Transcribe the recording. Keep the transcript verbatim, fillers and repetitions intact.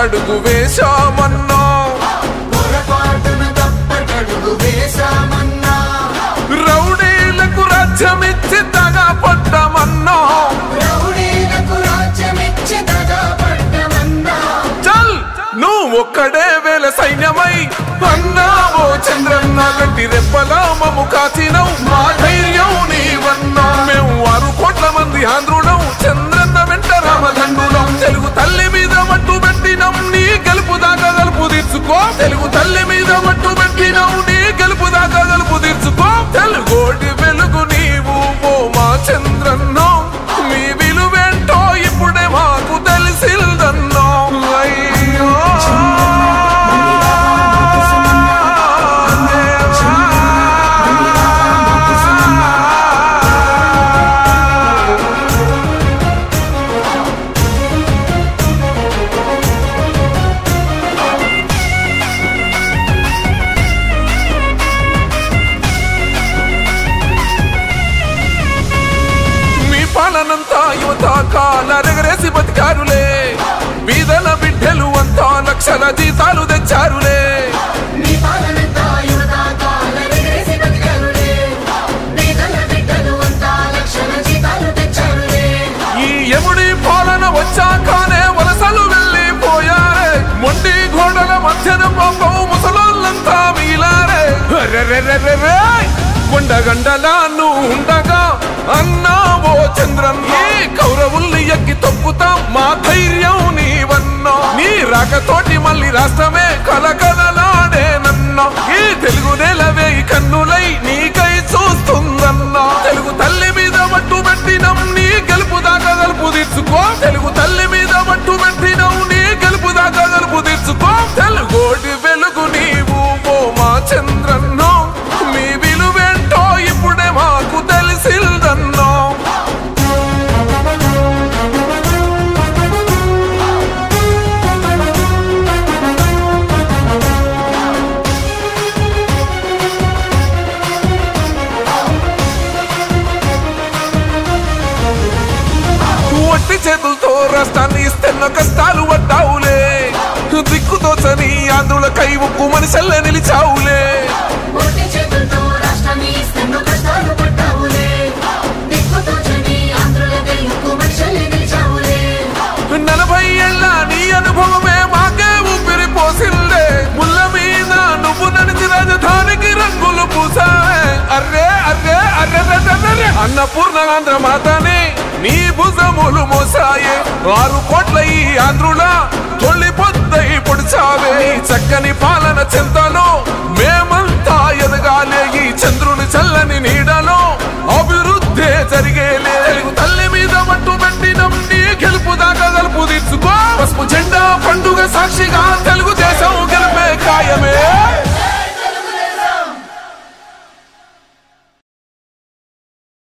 తప్పటడుగు వేశామన్నా, రౌడీలకు రాజ్యమిచ్చి దగా పడ్డామన్నా, చల్ నువ్వు ఒక్కడే వేల సైన్యమై అన్నావో చంద్రన్న, గట్టి రెప్పలా మమ్ము కాచినవు, మా ధైర్యం నీవన్నా. మేము ఆరు కోట్ల మంది ఆంధ్రులం, చంద్రన్న వెంట రామదండులం. తెలుగు తల్లి మీద మట్టు పెట్టినం, నీ గెలుపు దాకా గలుపు తీర్చుకో. తెలుగు తల్లి మీద మట్టు పెట్టినం, నీ గెలుపు దాకా గలుపు తీర్చుకో. తెలుగోటి వెలుగు నీవు ఓ మా చంద్రన్న, మీ విలువేంటో ఇప్పుడే మాకు తెలిసిందన్నో. అయ్యో పాలనంతా యువత కాలరెగరేసి బతికారులే, బీదల బిడ్డలు అంతా లక్షల జీతాలు తెచ్చారులే. ఈ యముడి పాలన వచ్చాకనే వలసలు వెళ్ళిపోయారే, మొండి గోడల మధ్యన పాపం ముసలోళ్ళంతా మిగిలారే. కొండగండలా నువ్వు ఉండగా అన్నావో చంద్రన్న, కౌరవుల్ని ఎక్కి తొక్కుతాం, మా ధైర్యం నీవన్నా. నీ రాకతోటి మళ్ళీ రాష్ట్రమే కలకలలాడేనన్నా, ఈ తెలుగు నేలవే కన్నులై నీకై చూస్తుందన్నా. తెలుగు తల్లి మీద మట్టు పెట్టినం, నీ గెలుపు దాకా గలుపు తీర్చుకో. తెలుగు తల్లి మీద మట్టు పెట్టినం, నీ గెలుపు దాకా గలుపు తీర్చుకో. తెలుగోటి వెలుగు నీవు ఓ మా చంద్రన్న, మీ విలువేంటో ఇప్పుడే మాకు తెలిసిందన్నో. ఒట్టి చేతులతో రాష్ట్రాన్ని ఇస్తున్న కష్టాలు పడ్డావులే, దిక్కుతోచని ఆంధ్రుల కై ఉక్కు మనిషల్లే నిలిచావులే. నలభై ఏళ్ళ నీ అనుభవమే మాకే ఊపిరి పోసిందే, ముళ్ళ మీద నువ్వు నడిచి రాజధానికి రంగులు పూసావే. అర్రే అర్రే అర్రే అన్నపూర్ణ ఆంధ్ర మాతని నీ భుజములు మోసాయే, ఆరు కోట్ల ఈ ఆంధ్రుల తొలి పొద్దై పొడిచావే. చక్కని పాలన చెంతలో మేమంతా ఎదగాలే, ఈ చంద్రుని చల్లని నీడలో అభివృద్ధి జరిగేలే. తెలుగు తల్లి మీద మట్టు పెట్టినం, నీ గెలుపు దాకా గలుపు తీర్చుకో. పసుపు జెండా పండుగ సాక్షిగా